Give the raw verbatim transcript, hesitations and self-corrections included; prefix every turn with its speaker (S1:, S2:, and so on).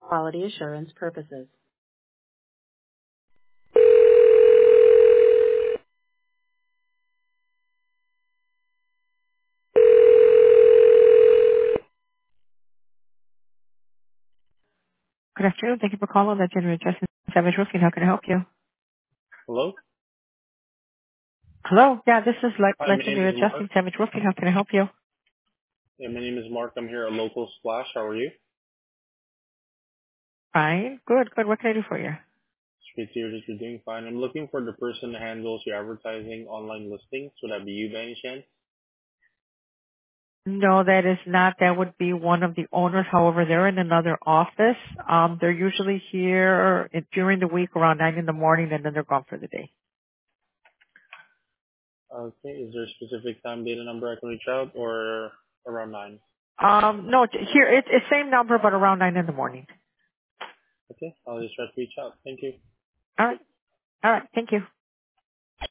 S1: quality assurance purposes. Good afternoon. Thank you for calling the General Justice Savage Roofing. How can I help you?
S2: Hello.
S1: Hello. Yeah, this is Le-
S2: Hi, my name
S1: Legendary
S2: is Mark.
S1: Adjusting Savage Roofing. How can I help you?
S2: Yeah, my name is Mark. I'm here at Local Splash. How are you?
S1: Fine. Good. Good. What can I do for you?
S2: Straight here that you're doing fine. I'm looking for the person that handles your advertising online listings. Would that be you by any chance?
S1: No, that is not. That would be one of the owners. However, they're in another office. Um, they're usually here in- during the week around nine in the morning, and then they're gone for the day.
S2: Okay. Is there a specific time, data number I can reach out or around nine?
S1: Um, no, t- here it's it's same number, but around nine in the morning.
S2: Okay. I'll just try to reach out. Thank you.
S1: All right. All right. Thank you.